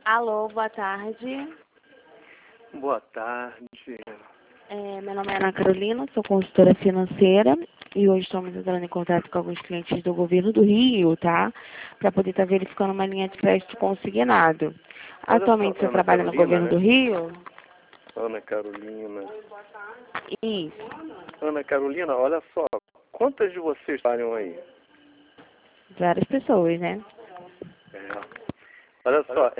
Alô, boa tarde. Boa tarde. Meu nome é Ana Carolina, sou consultora financeira e hoje estamos entrando em contato com alguns clientes do governo do Rio, tá? Para poder estar verificando uma linha de crédito consignado. Olha Atualmente só, você Ana trabalha no Carolina, governo né? do Rio? Ana Carolina. Isso. Ana Carolina, olha só. Quantas de vocês trabalham aí? Várias pessoas, né? Olha só,